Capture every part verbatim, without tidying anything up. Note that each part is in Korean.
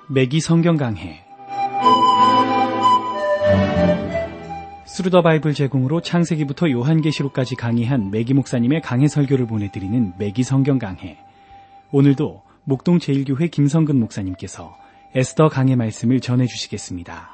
매기 성경 강해. 스루더 바이블 제공으로 창세기부터 요한계시록까지 강의한 매기 목사님의 강해 설교를 보내드리는 매기 성경 강해. 오늘도 목동 제일교회 김성근 목사님께서 에스더 강해 말씀을 전해주시겠습니다.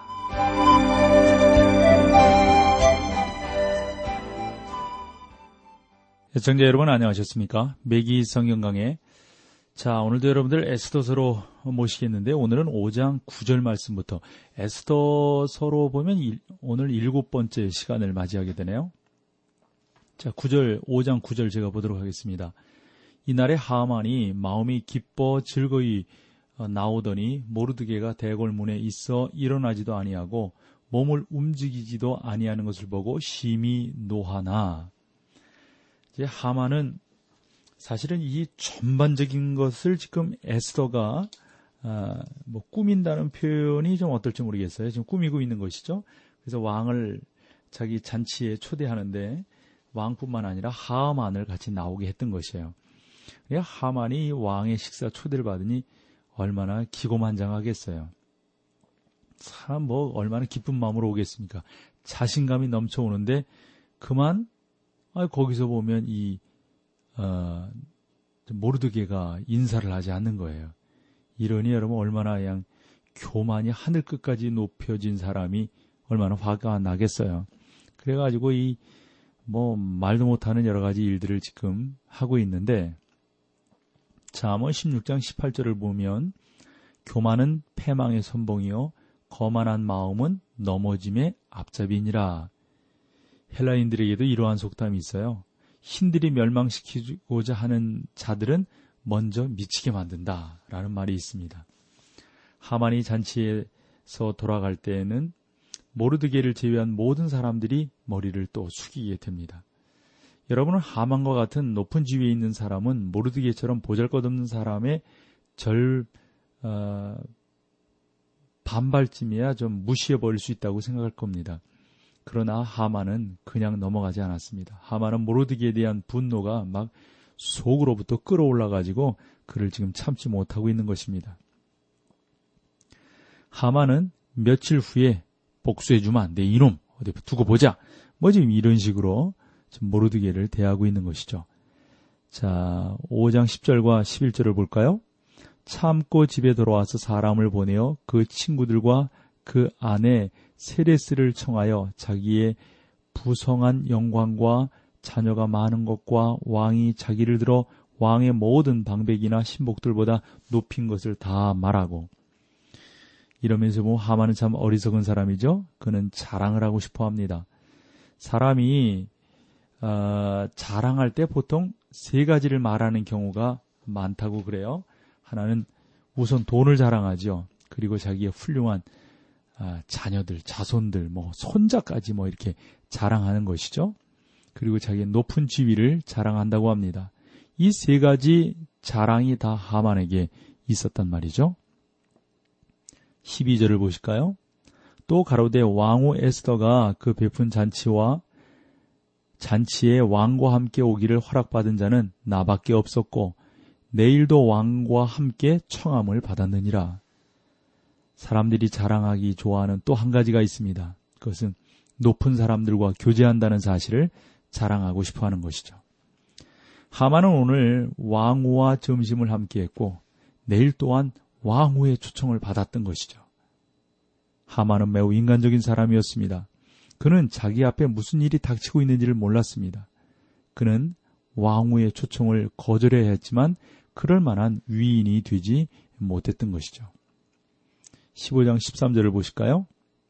시청자 여러분 안녕하셨습니까? 매기 성경 강해. 자, 오늘도 여러분들 에스더서로 모시겠는데 오늘은 오 장 구 절 말씀부터 에스더서로 보면 일, 오늘 일곱 번째 시간을 맞이하게 되네요. 자, 구 절, 오 장 구 절 제가 보도록 하겠습니다. 이날에 하만이 마음이 기뻐 즐거이 나오더니 모르드게가 대궐문에 있어 일어나지도 아니하고 몸을 움직이지도 아니하는 것을 보고 심히 노하나. 이제 하만은 사실은 이 전반적인 것을 지금 에스더가 아, 뭐 꾸민다는 표현이 좀 어떨지 모르겠어요. 지금 꾸미고 있는 것이죠. 그래서 왕을 자기 잔치에 초대하는데 왕뿐만 아니라 하만을 같이 나오게 했던 것이에요. 하만이 왕의 식사 초대를 받으니 얼마나 기고만장하겠어요. 참 뭐 얼마나 기쁜 마음으로 오겠습니까? 자신감이 넘쳐오는데 그만 아, 거기서 보면 이 어, 모르드게가 인사를 하지 않는 거예요. 이러니 여러분 얼마나 그냥 교만이 하늘 끝까지 높여진 사람이 얼마나 화가 나겠어요. 그래가지고 이 뭐 말도 못하는 여러 가지 일들을 지금 하고 있는데, 자, 뭐 십육 장 십팔 절을 보면 교만은 패망의 선봉이요 거만한 마음은 넘어짐의 앞잡이니라. 헬라인들에게도 이러한 속담이 있어요. 신들이 멸망시키고자 하는 자들은 먼저 미치게 만든다 라는 말이 있습니다. 하만이 잔치에서 돌아갈 때에는 모르드게를 제외한 모든 사람들이 머리를 또 숙이게 됩니다. 여러분은 하만과 같은 높은 지위에 있는 사람은 모르드게처럼 보잘것없는 사람의 절 어, 반발쯤이야 좀 무시해버릴 수 있다고 생각할 겁니다. 그러나 하만은 그냥 넘어가지 않았습니다. 하만은 모르드게에 대한 분노가 막 속으로부터 끌어올라가지고 그를 지금 참지 못하고 있는 것입니다. 하만은 며칠 후에 복수해주마, 내 이놈 어디 두고 보자, 뭐 지금 이런 식으로 지금 모르드게를 대하고 있는 것이죠. 자, 오 장 십 절과 십일 절을 볼까요? 참고 집에 돌아와서 사람을 보내어 그 친구들과 그 아내 세레스를 청하여 자기의 부성한 영광과 자녀가 많은 것과 왕이 자기를 들어 왕의 모든 방백이나 신복들보다 높인 것을 다 말하고. 이러면서 뭐 하만은 참 어리석은 사람이죠. 그는 자랑을 하고 싶어 합니다. 사람이 어, 자랑할 때 보통 세 가지를 말하는 경우가 많다고 그래요. 하나는 우선 돈을 자랑하죠. 그리고 자기의 훌륭한 아, 자녀들, 자손들, 뭐 손자까지 뭐 이렇게 자랑하는 것이죠. 그리고 자기의 높은 지위를 자랑한다고 합니다. 이 세 가지 자랑이 다 하만에게 있었단 말이죠. 십이 절을 보실까요? 또 가로되 왕후 에스더가 그 베푼 잔치와 잔치에 왕과 함께 오기를 허락받은 자는 나밖에 없었고 내일도 왕과 함께 청함을 받았느니라. 사람들이 자랑하기 좋아하는 또 한 가지가 있습니다. 그것은 높은 사람들과 교제한다는 사실을 자랑하고 싶어하는 것이죠. 하만은 오늘 왕후와 점심을 함께했고 내일 또한 왕후의 초청을 받았던 것이죠. 하만은 매우 인간적인 사람이었습니다. 그는 자기 앞에 무슨 일이 닥치고 있는지를 몰랐습니다. 그는 왕후의 초청을 거절해야 했지만 그럴 만한 위인이 되지 못했던 것이죠. 십오 장 십삼 절을 보실까요?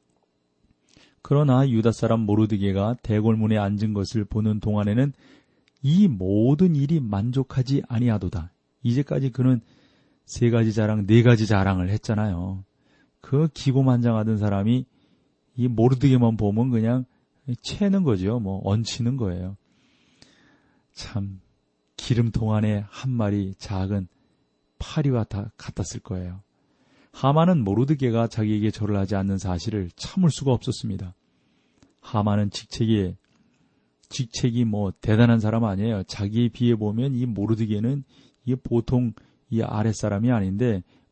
그러나 유다 사람 모르드게가 대궐문에 앉은 것을 보는 동안에는 이 모든 일이 만족하지 아니하도다. 이제까지 그는 세 가지 자랑, 네 가지 자랑을 했잖아요. 그 기고만장하던 사람이 이 모르드게만 보면 그냥 채는 거죠. 뭐 얹히는 거예요. 참 기름통 안에 한 마리 작은 파리와 다 같았을 거예요. 하만은 모르드게가 자기에게 절을 하지 않는 사실을 참을 수가 없었습니다. 하만은 직책이 직책이 뭐 대단한 사람 아니에요. 자기에 비해 보면 이 모르드게는 이 보통 이 아랫사람이 아닌데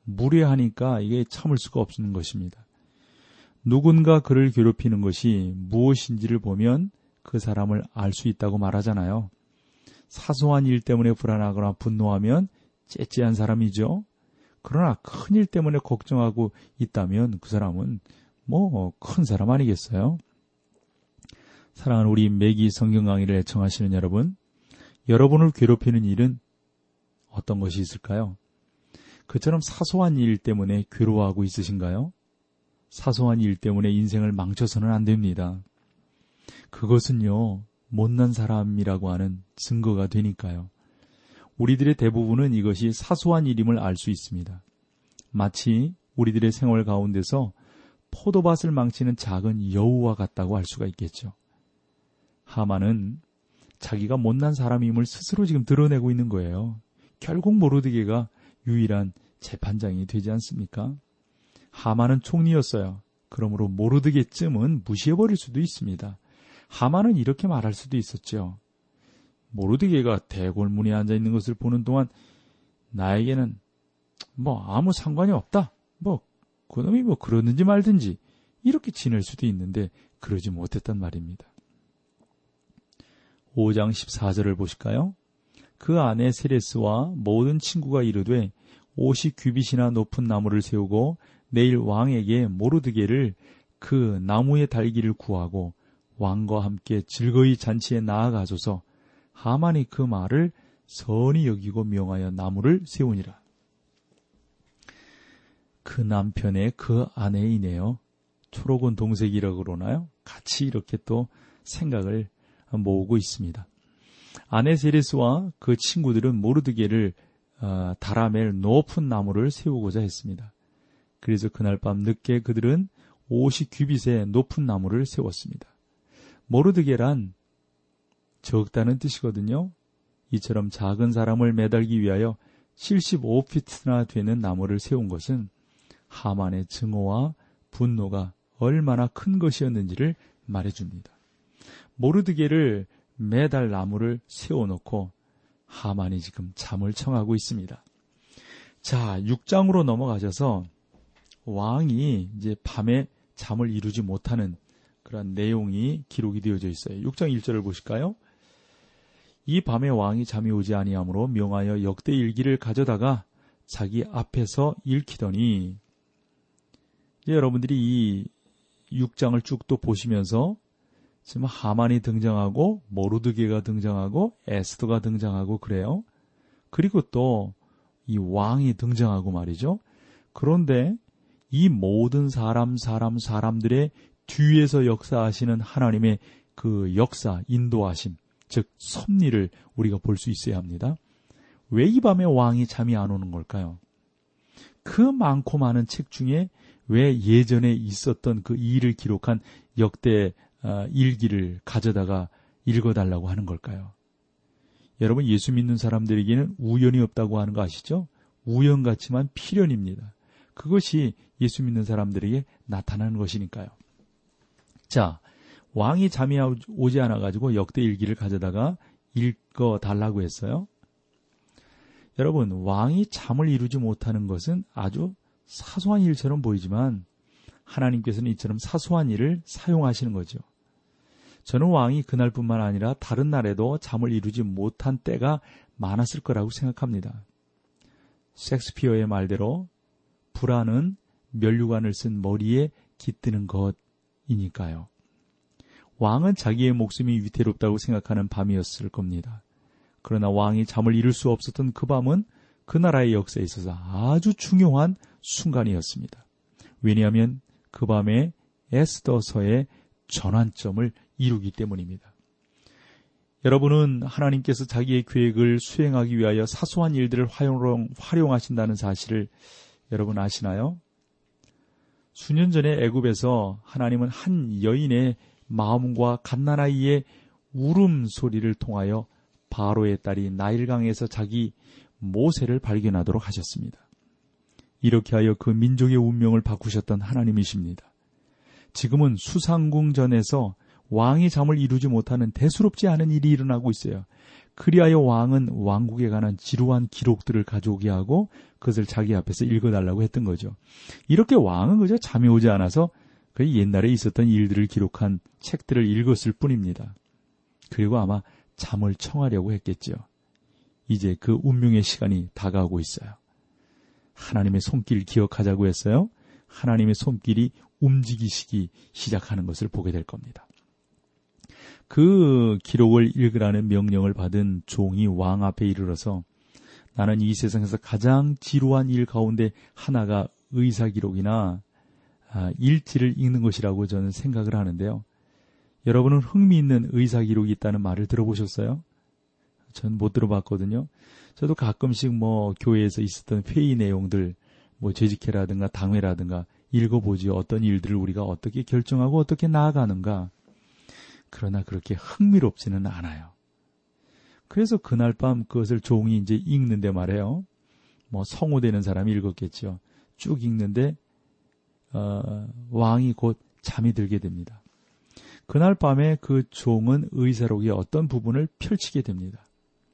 무례하니까 이게 참을 수가 없는 것입니다. 누군가 그를 괴롭히는 것이 무엇인지를 보면 그 사람을 알 수 있다고 말하잖아요. 사소한 일 때문에 불안하거나 분노하면 째째한 사람이죠. 그러나 큰 일 때문에 걱정하고 있다면 그 사람은 뭐 큰 사람 아니겠어요? 사랑하는 우리 매기 성경 강의를 애청하시는 여러분, 여러분을 괴롭히는 일은 어떤 것이 있을까요? 그처럼 사소한 일 때문에 괴로워하고 있으신가요? 사소한 일 때문에 인생을 망쳐서는 안 됩니다. 그것은요, 못난 사람이라고 하는 증거가 되니까요. 우리들의 대부분은 이것이 사소한 일임을 알 수 있습니다. 마치 우리들의 생활 가운데서 포도밭을 망치는 작은 여우와 같다고 할 수가 있겠죠. 하만은 자기가 못난 사람임을 스스로 지금 드러내고 있는 거예요. 결국 모르드게가 유일한 재판장이 되지 않습니까? 하만은 총리였어요. 그러므로 모르드게쯤은 무시해버릴 수도 있습니다. 하만은 이렇게 말할 수도 있었죠. 모르드게가 대궐문에 앉아있는 것을 보는 동안 나에게는 뭐 아무 상관이 없다. 뭐 그놈이 뭐 그러든지 말든지 이렇게 지낼 수도 있는데 그러지 못했단 말입니다. 오 장 십사 절을 보실까요? 그 아내 세레스와 모든 친구가 이르되 오십 규빗이나 높은 나무를 세우고 내일 왕에게 모르드게를 그 나무의 달기를 구하고 왕과 함께 즐거이 잔치에 나아가소서. 하만이 그 말을 선히 여기고 명하여 나무를 세우니라. 그 남편의 그 아내이네요. 초록은 동색이라고 그러나요? 같이 이렇게 또 생각을 모으고 있습니다. 아내 세레스와 그 친구들은 모르드게를 어, 달아맬 높은 나무를 세우고자 했습니다. 그래서 그날 밤 늦게 그들은 오십 규빗의 높은 나무를 세웠습니다. 모르드게란 적다는 뜻이거든요. 이처럼 작은 사람을 매달기 위하여 칠십오 피트나 되는 나무를 세운 것은 하만의 증오와 분노가 얼마나 큰 것이었는지를 말해줍니다. 모르드게를 매달 나무를 세워놓고 하만이 지금 잠을 청하고 있습니다. 자, 육 장으로 넘어가셔서 왕이 이제 밤에 잠을 이루지 못하는 그런 내용이 기록이 되어져 있어요. 육 장 일 절을 보실까요? 이 밤에 왕이 잠이 오지 아니하므로 명하여 역대 일기를 가져다가 자기 앞에서 읽히더니, 예, 여러분들이 이 육 장을 쭉 또 보시면서 지금 하만이 등장하고 모르드게가 등장하고 에스더가 등장하고 그래요. 그리고 또 이 왕이 등장하고 말이죠. 그런데 이 모든 사람 사람 사람들의 뒤에서 역사하시는 하나님의 그 역사, 인도하심, 즉 섭리를 우리가 볼 수 있어야 합니다. 왜 이 밤에 왕이 잠이 안 오는 걸까요? 그 많고 많은 책 중에 왜 예전에 있었던 그 일을 기록한 역대 일기를 가져다가 읽어달라고 하는 걸까요? 여러분, 예수 믿는 사람들에게는 우연이 없다고 하는 거 아시죠? 우연 같지만 필연입니다. 그것이 예수 믿는 사람들에게 나타나는 것이니까요. 자, 왕이 잠이 오지 않아가지고 역대 일기를 가져다가 읽어달라고 했어요. 여러분, 왕이 잠을 이루지 못하는 것은 아주 사소한 일처럼 보이지만 하나님께서는 이처럼 사소한 일을 사용하시는 거죠. 저는 왕이 그날뿐만 아니라 다른 날에도 잠을 이루지 못한 때가 많았을 거라고 생각합니다. 셰익스피어의 말대로 불안은 면류관을 쓴 머리에 깃드는 것이니까요. 왕은 자기의 목숨이 위태롭다고 생각하는 밤이었을 겁니다. 그러나 왕이 잠을 이룰 수 없었던 그 밤은 그 나라의 역사에 있어서 아주 중요한 순간이었습니다. 왜냐하면 그 밤에 에스더서의 전환점을 이루기 때문입니다. 여러분은 하나님께서 자기의 계획을 수행하기 위하여 사소한 일들을 활용, 활용하신다는 사실을 여러분 아시나요? 수년 전에 애굽에서 하나님은 한 여인의 마음과 갓난아이의 울음소리를 통하여 바로의 딸이 나일강에서 자기 모세를 발견하도록 하셨습니다. 이렇게 하여 그 민족의 운명을 바꾸셨던 하나님이십니다. 지금은 수상궁전에서 왕이 잠을 이루지 못하는 대수롭지 않은 일이 일어나고 있어요. 그리하여 왕은 왕국에 관한 지루한 기록들을 가져오게 하고 그것을 자기 앞에서 읽어달라고 했던 거죠. 이렇게 왕은 그저 잠이 오지 않아서 그 옛날에 있었던 일들을 기록한 책들을 읽었을 뿐입니다. 그리고 아마 잠을 청하려고 했겠죠. 이제 그 운명의 시간이 다가오고 있어요. 하나님의 손길을 기억하자고 했어요. 하나님의 손길이 움직이시기 시작하는 것을 보게 될 겁니다. 그 기록을 읽으라는 명령을 받은 종이 왕 앞에 이르러서 나는 이 세상에서 가장 지루한 일 가운데 하나가 의사기록이나 일지를 읽는 것이라고 저는 생각을 하는데요. 여러분은 흥미있는 의사기록이 있다는 말을 들어보셨어요? 전 못 들어봤거든요. 저도 가끔씩 뭐 교회에서 있었던 회의 내용들, 뭐 재직회라든가 당회라든가 읽어보지요. 어떤 일들을 우리가 어떻게 결정하고 어떻게 나아가는가. 그러나 그렇게 흥미롭지는 않아요. 그래서 그날 밤 그것을 종이 이제 읽는데 말이에요. 뭐 성호되는 사람이 읽었겠죠. 쭉 읽는데 어, 왕이 곧 잠이 들게 됩니다. 그날 밤에 그 종은 의사록의 어떤 부분을 펼치게 됩니다.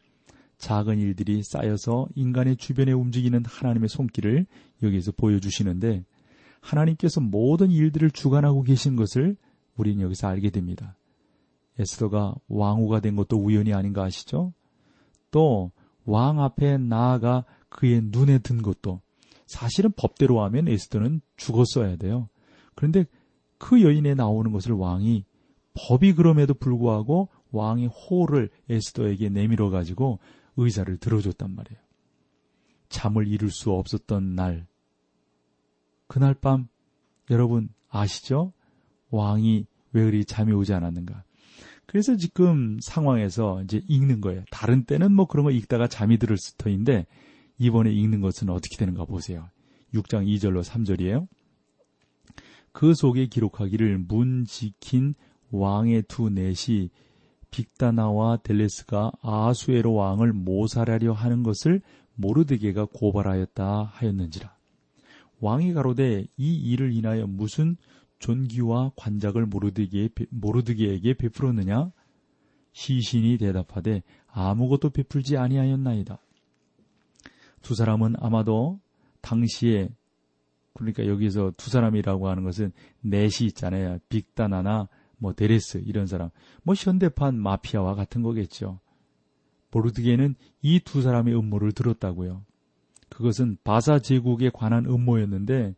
작은 일들이 쌓여서 인간의 주변에 움직이는 하나님의 손길을 여기에서 보여주시는데 하나님께서 모든 일들을 주관하고 계신 것을 우리는 여기서 알게 됩니다. 에스더가 왕후가 된 것도 우연이 아닌가 아시죠? 또 왕 앞에 나아가 그의 눈에 든 것도 사실은 법대로 하면 에스더는 죽었어야 돼요. 그런데 그 여인에 나오는 것을 왕이 법이 그럼에도 불구하고 왕이 호를 에스더에게 내밀어 가지고 의사를 들어줬단 말이에요. 잠을 이룰 수 없었던 날, 그날 밤 여러분 아시죠? 왕이 왜 그리 잠이 오지 않았는가? 그래서 지금 상황에서 이제 읽는 거예요. 다른 때는 뭐 그런 거 읽다가 잠이 들을 터인데 이번에 읽는 것은 어떻게 되는가 보세요. 육 장 이 절로 삼 절이에요. 그 속에 기록하기를 문 지킨 왕의 두 넷이 빅다나와 델레스가 아수에로 왕을 모살하려 하는 것을 모르드게가 고발하였다 하였는지라. 왕이 가로되 이 일을 인하여 무슨 존귀와 관작을 모르드게, 모르드게에게 베풀었느냐? 시신이 대답하되 아무것도 베풀지 아니하였나이다. 두 사람은 아마도 당시에, 그러니까 여기서 두 사람이라고 하는 것은 넷이 있잖아요. 빅다나나 뭐 데레스 이런 사람, 뭐 현대판 마피아와 같은 거겠죠. 모르드게는 이 두 사람의 음모를 들었다고요. 그것은 바사 제국에 관한 음모였는데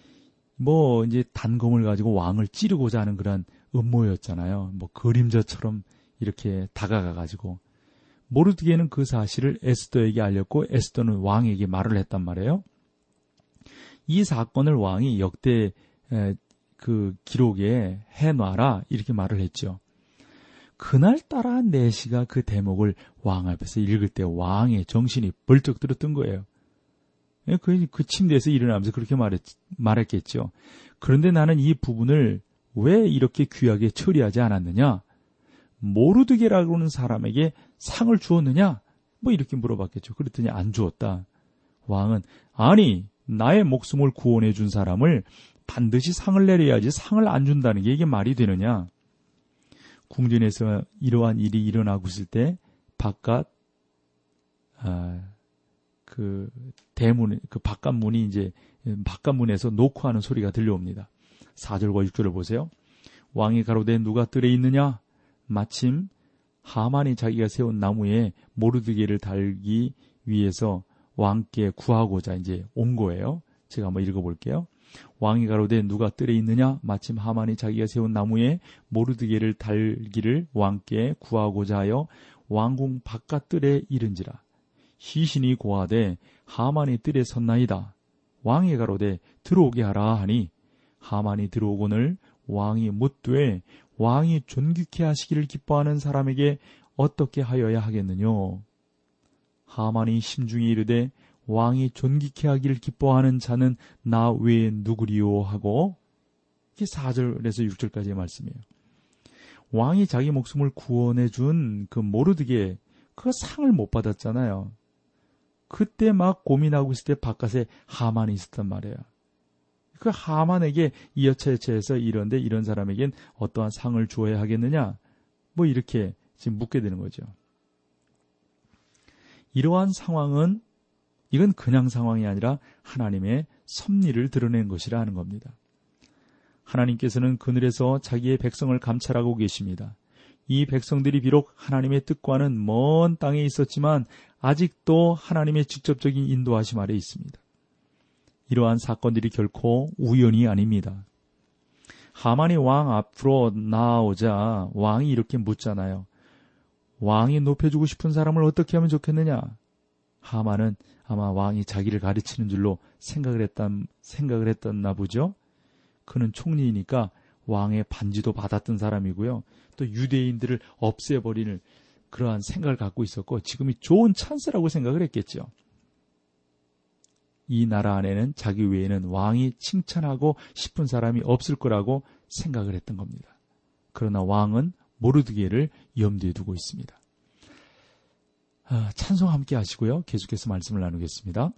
뭐 이제 단검을 가지고 왕을 찌르고자 하는 그런 음모였잖아요. 뭐 그림자처럼 이렇게 다가가 가지고 모르드게는 그 사실을 에스더에게 알렸고 에스더는 왕에게 말을 했단 말이에요. 이 사건을 왕이 역대 그 기록에 해놔라 이렇게 말을 했죠. 그날따라 내시가 그 대목을 왕 앞에서 읽을 때 왕의 정신이 벌쩍 들었던 거예요. 그, 그 침대에서 일어나면서 그렇게 말했, 말했겠죠. 그런데 나는 이 부분을 왜 이렇게 귀하게 처리하지 않았느냐? 모르드게라고 하는 사람에게 상을 주었느냐? 뭐 이렇게 물어봤겠죠. 그랬더니 안 주었다. 왕은 아니 나의 목숨을 구원해 준 사람을 반드시 상을 내려야지 상을 안 준다는 게 이게 말이 되느냐? 궁전에서 이러한 일이 일어나고 있을 때 바깥 아, 그 대문, 그 바깥 문이 이제 바깥 문에서 노크하는 소리가 들려옵니다. 사 절과 육 절을 보세요. 왕이 가로되 누가 뜰에 있느냐? 마침 하만이 자기가 세운 나무에 모르드게를 달기 위해서 왕께 구하고자 이제 온 거예요. 제가 한번 읽어볼게요. 왕이 가로되 누가 뜰에 있느냐? 마침 하만이 자기가 세운 나무에 모르드게를 달기를 왕께 구하고자 하여 왕궁 바깥 뜰에 이른지라. 시신이 고하되 하만이 뜰에 섰나이다. 왕이 가로되 들어오게 하라 하니 하만이 들어오거늘 왕이 묻되 왕이 존귀케 하시기를 기뻐하는 사람에게 어떻게 하여야 하겠느뇨? 하만이 심중에 이르되 왕이 존귀케 하기를 기뻐하는 자는 나 외에 누구리요 하고, 이게 사 절에서 육 절까지의 말씀이에요. 왕이 자기 목숨을 구원해 준 그 모르드게 그 상을 못 받았잖아요. 그때 막 고민하고 있을 때 바깥에 하만이 있었단 말이에요. 그 하만에게 이어체체해서 이런데 이런 사람에겐 어떠한 상을 주어야 하겠느냐? 뭐 이렇게 지금 묻게 되는 거죠. 이러한 상황은 이건 그냥 상황이 아니라 하나님의 섭리를 드러낸 것이라 하는 겁니다. 하나님께서는 그늘에서 자기의 백성을 감찰하고 계십니다. 이 백성들이 비록 하나님의 뜻과는 먼 땅에 있었지만 아직도 하나님의 직접적인 인도하심 아래 있습니다. 이러한 사건들이 결코 우연이 아닙니다. 하만이 왕 앞으로 나오자 왕이 이렇게 묻잖아요. 왕이 높여주고 싶은 사람을 어떻게 하면 좋겠느냐? 하만은 아마 왕이 자기를 가르치는 줄로 생각을 했단, 생각을 했었나 보죠. 그는 총리이니까 왕의 반지도 받았던 사람이고요. 또 유대인들을 없애버리는 그러한 생각을 갖고 있었고 지금이 좋은 찬스라고 생각을 했겠죠. 이 나라 안에는 자기 외에는 왕이 칭찬하고 싶은 사람이 없을 거라고 생각을 했던 겁니다. 그러나 왕은 모르드게를 염두에 두고 있습니다. 아, 찬송 함께 하시고요. 계속해서 말씀을 나누겠습니다.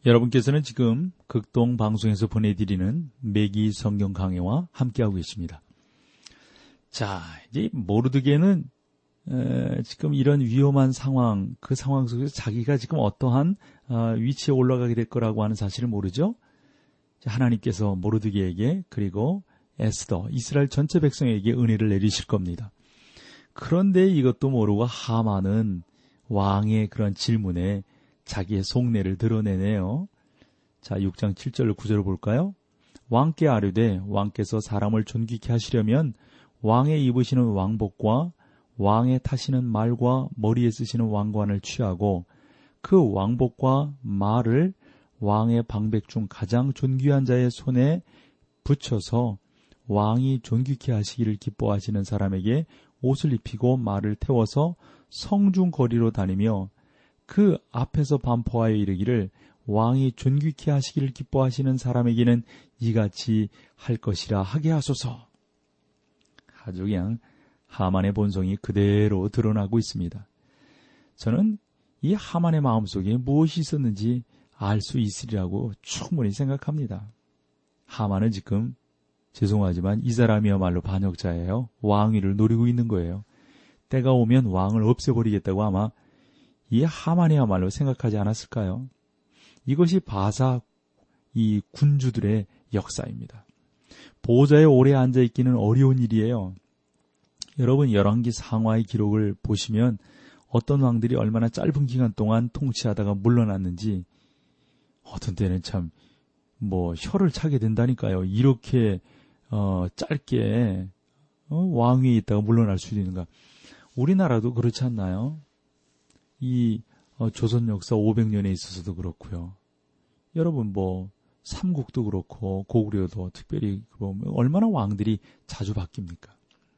여러분께서는 지금 극동 방송에서 보내드리는 매기 성경 강해와 함께하고 계십니다. 자, 이제 모르드게는 에, 지금 이런 위험한 상황, 그 상황 속에서 자기가 지금 어떠한 어, 위치에 올라가게 될 거라고 하는 사실을 모르죠. 하나님께서 모르드게에게 그리고 에스더, 이스라엘 전체 백성에게 은혜를 내리실 겁니다. 그런데 이것도 모르고 하만은 왕의 그런 질문에 자기의 속내를 드러내네요. 자, 육 장 칠 절 구 절을 볼까요? 왕께 아뢰되 왕께서 사람을 존귀케 하시려면 왕의 입으시는 왕복과 왕의 타시는 말과 머리에 쓰시는 왕관을 취하고 그 왕복과 말을 왕의 방백 중 가장 존귀한 자의 손에 붙여서 왕이 존귀케 하시기를 기뻐하시는 사람에게 옷을 입히고 말을 태워서 성중 거리로 다니며 그 앞에서 반포하여 이르기를 왕이 존귀케 하시기를 기뻐하시는 사람에게는 이같이 할 것이라 하게 하소서. 아주 그냥 하만의 본성이 그대로 드러나고 있습니다. 저는 이 하만의 마음속에 무엇이 있었는지 알 수 있으리라고 충분히 생각합니다. 하만은 지금 죄송하지만 이 사람이야말로 반역자예요. 왕위를 노리고 있는 거예요. 때가 오면 왕을 없애버리겠다고 아마 이 하만이야말로 생각하지 않았을까요? 이것이 바사 이 군주들의 역사입니다. 보좌에 오래 앉아있기는 어려운 일이에요. 여러분 열왕기 상하의 기록을 보시면 어떤 왕들이 얼마나 짧은 기간 동안 통치하다가 물러났는지 어떤 때는 참 뭐 혀를 차게 된다니까요. 이렇게 어, 짧게 어, 왕위에 있다가 물러날 수도 있는가. 우리나라도 그렇지 않나요? 이 어, 조선 역사 오백 년에 있어서도 그렇고요. 여러분 뭐 삼국도 그렇고 고구려도 특별히 보면 얼마나 왕들이 자주 바뀝니까?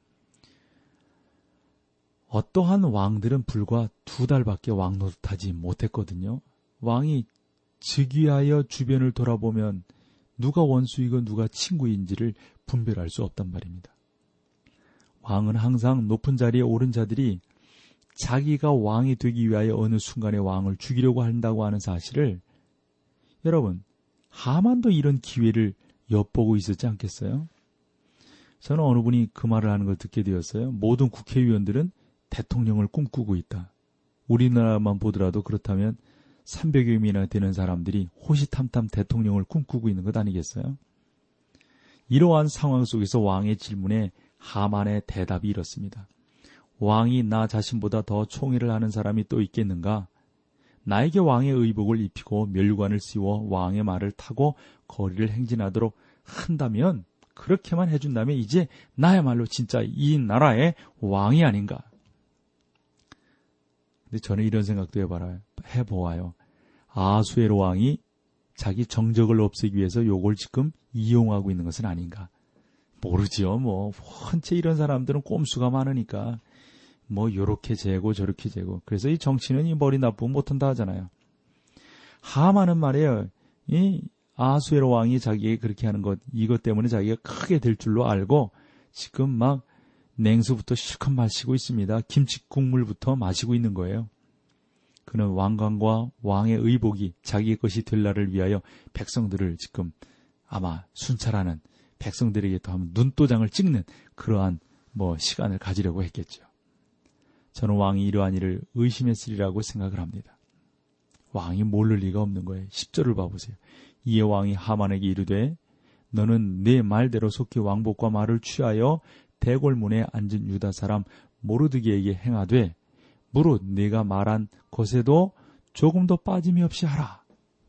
어떠한 왕들은 불과 두 달밖에 왕 노릇하지 못했거든요. 왕이 즉위하여 주변을 돌아보면 누가 원수이고 누가 친구인지를 분별할 수 없단 말입니다. 왕은 항상 높은 자리에 오른 자들이 자기가 왕이 되기 위하여 어느 순간에 왕을 죽이려고 한다고 하는 사실을 여러분 하만도 이런 기회를 엿보고 있었지 않겠어요? 저는 어느 분이 그 말을 하는 걸 듣게 되었어요. 모든 국회의원들은 대통령을 꿈꾸고 있다. 우리나라만 보더라도 그렇다면 삼백여 명이나 되는 사람들이 호시탐탐 대통령을 꿈꾸고 있는 것 아니겠어요? 이러한 상황 속에서 왕의 질문에 하만의 대답이 이렇습니다. 왕이 나 자신보다 더 총애를 하는 사람이 또 있겠는가? 나에게 왕의 의복을 입히고 멸관을 씌워 왕의 말을 타고 거리를 행진하도록 한다면, 그렇게만 해준다면 이제 나야말로 진짜 이 나라의 왕이 아닌가? 근데 저는 이런 생각도 해봐요. 해보아요. 아수에로 왕이 자기 정적을 없애기 위해서 요걸 지금 이용하고 있는 것은 아닌가? 모르지요. 뭐 헌체 이런 사람들은 꼼수가 많으니까 뭐 요렇게 재고 저렇게 재고. 그래서 이 정치는 이 머리 나쁘면 못한다 하잖아요. 하만은 말이에요. 이 아수에로 왕이 자기에게 그렇게 하는 것, 이것 때문에 자기가 크게 될 줄로 알고 지금 막 냉수부터 실컷 마시고 있습니다. 김치 국물부터 마시고 있는 거예요. 그는 왕관과 왕의 의복이 자기의 것이 될 날을 위하여 백성들을 지금 아마 순찰하는, 백성들에게 또 한번 눈도장을 찍는 그러한 뭐 시간을 가지려고 했겠죠. 저는 왕이 이러한 일을 의심했으리라고 생각을 합니다. 왕이 모를 리가 없는 거예요. 십 절을 봐보세요. 이에 왕이 하만에게 이르되 너는 내 말대로 속히 왕복과 말을 취하여 대궐문에 앉은 유다 사람 모르드게에게 행하되 무릇 네가 말한 것에도 조금도 빠짐이 없이 하라.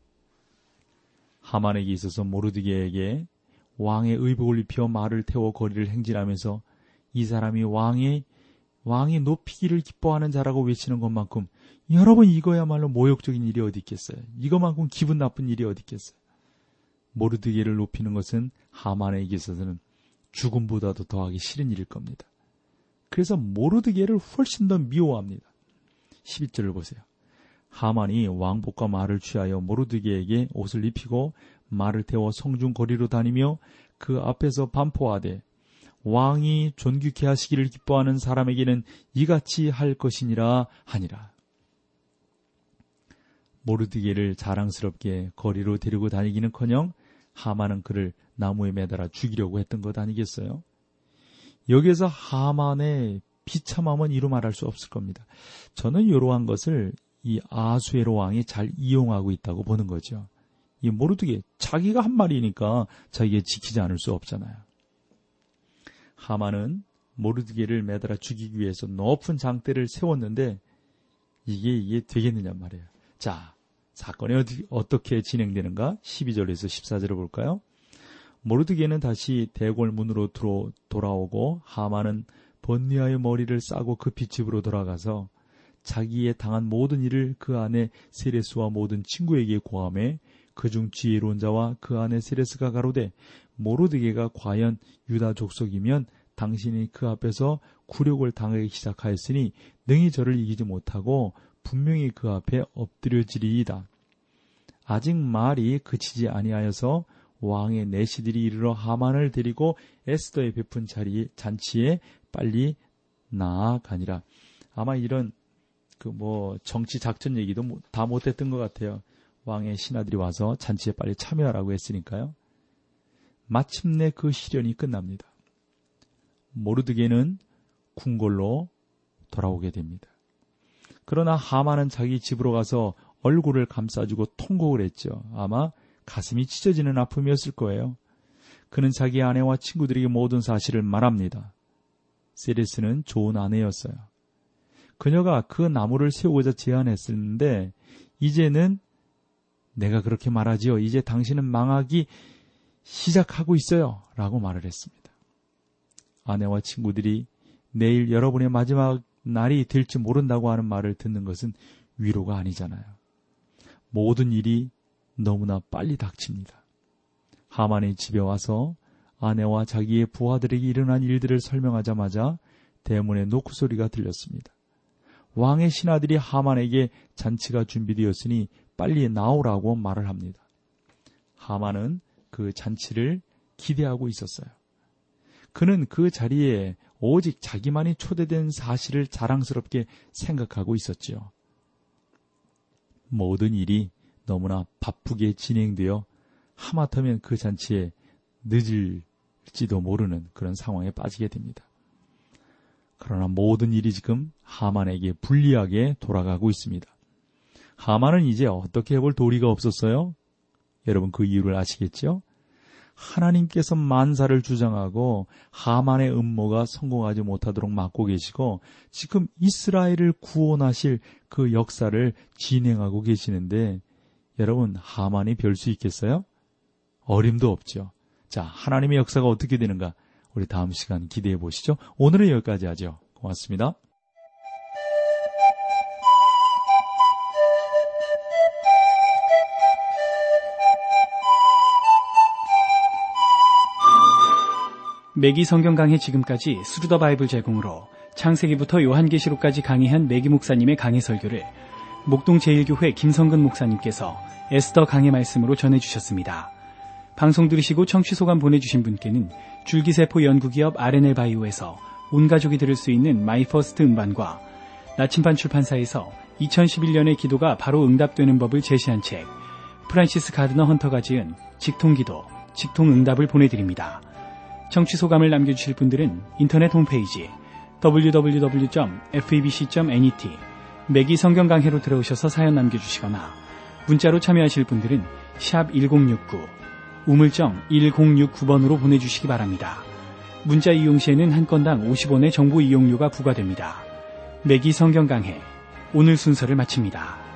하만에게 있어서 모르드게에게 왕의 의복을 입혀 말을 태워 거리를 행진하면서 이 사람이 왕의 왕이 높이기를 기뻐하는 자라고 외치는 것만큼, 여러분 이거야말로 모욕적인 일이 어디 있겠어요? 이거만큼 기분 나쁜 일이 어디 있겠어요? 모르드게를 높이는 것은 하만에게 있어서는 죽음보다도 더하기 싫은 일일 겁니다. 그래서 모르드게를 훨씬 더 미워합니다. 십일 절을 보세요. 하만이 왕복과 말을 취하여 모르드게에게 옷을 입히고 말을 태워 성중 거리로 다니며 그 앞에서 반포하되 왕이 존귀케 하시기를 기뻐하는 사람에게는 이같이 할 것이니라 하니라. 모르드게를 자랑스럽게 거리로 데리고 다니기는커녕 하만은 그를 나무에 매달아 죽이려고 했던 것 아니겠어요? 여기에서 하만의 비참함은 이루 말할 수 없을 겁니다. 저는 이러한 것을 이 아수에로 왕이 잘 이용하고 있다고 보는 거죠. 이 모르드게 자기가 한 말이니까 자기가 지키지 않을 수 없잖아요. 하만은 모르드게를 매달아 죽이기 위해서 높은 장대를 세웠는데 이게 이게 되겠느냐 말이에요. 자, 사건이 어디, 어떻게 진행되는가? 십이 절에서 십사 절을 볼까요? 모르드게는 다시 대궐 문으로 들어 돌아오고 하만은 번뇌하여 머리를 싸고 급히 집으로 돌아가서 자기의 당한 모든 일을 그 아내 세레스와 모든 친구에게 고하매 그중 지혜로운 자와 그 아내 세레스가 가로되 모르드게가 과연 유다 족속이면 당신이 그 앞에서 굴욕을 당하기 시작하였으니 능히 저를 이기지 못하고 분명히 그 앞에 엎드려지리이다. 아직 말이 그치지 아니하여서 왕의 내시들이 이르러 하만을 데리고 에스더의 베푼 자리 잔치에 빨리 나아가니라. 아마 이런 그 뭐 정치 작전 얘기도 다 못했던 것 같아요. 왕의 신하들이 와서 잔치에 빨리 참여하라고 했으니까요. 마침내 그 시련이 끝납니다. 모르드게는 궁궐로 돌아오게 됩니다. 그러나 하만은 자기 집으로 가서 얼굴을 감싸주고 통곡을 했죠. 아마 가슴이 찢어지는 아픔이었을 거예요. 그는 자기 아내와 친구들에게 모든 사실을 말합니다. 세레스는 좋은 아내였어요. 그녀가 그 나무를 세우고자 제안했었는데 이제는 내가 그렇게 말하지요. 이제 당신은 망하기 시작하고 있어요. 라고 말을 했습니다. 아내와 친구들이 내일 여러분의 마지막 날이 될지 모른다고 하는 말을 듣는 것은 위로가 아니잖아요. 모든 일이 너무나 빨리 닥칩니다. 하만의 집에 와서 아내와 자기의 부하들에게 일어난 일들을 설명하자마자 대문에 노크 소리가 들렸습니다. 왕의 신하들이 하만에게 잔치가 준비되었으니 빨리 나오라고 말을 합니다. 하만은 그 잔치를 기대하고 있었어요. 그는 그 자리에 오직 자기만이 초대된 사실을 자랑스럽게 생각하고 있었지요. 모든 일이 너무나 바쁘게 진행되어 하마터면 그 잔치에 늦을지도 모르는 그런 상황에 빠지게 됩니다. 그러나 모든 일이 지금 하만에게 불리하게 돌아가고 있습니다. 하만은 이제 어떻게 해볼 도리가 없었어요? 여러분 그 이유를 아시겠죠? 하나님께서 만사를 주장하고 하만의 음모가 성공하지 못하도록 막고 계시고 지금 이스라엘을 구원하실 그 역사를 진행하고 계시는데 여러분 하만이 별 수 있겠어요? 어림도 없죠. 자, 하나님의 역사가 어떻게 되는가? 우리 다음 시간 기대해 보시죠. 오늘은 여기까지 하죠. 고맙습니다. 매기 성경 강해 지금까지 스루더 바이블 제공으로 창세기부터 요한계시록까지 강의한 매기 목사님의 강해 설교를 목동 제일교회 김성근 목사님께서 에스더 강해 말씀으로 전해주셨습니다. 방송 들으시고 청취 소감 보내주신 분께는 줄기세포 연구기업 알엔엘 바이오에서 온 가족이 들을 수 있는 마이퍼스트 음반과 나침반 출판사에서 이천십일 년의 기도가 바로 응답되는 법을 제시한 책 프란시스 가드너 헌터가 지은 직통기도, 직통응답을 보내드립니다. 청취 소감을 남겨주실 분들은 인터넷 홈페이지 더블유 더블유 더블유 점 에프이비씨 점 net 매기 성경 강해로 들어오셔서 사연 남겨주시거나 문자로 참여하실 분들은 샵 일공육구 우물정 일공육구 번으로 보내주시기 바랍니다. 문자 이용 시에는 한 건당 오십 원의 정보 이용료가 부과됩니다. 매기 성경 강해 오늘 순서를 마칩니다.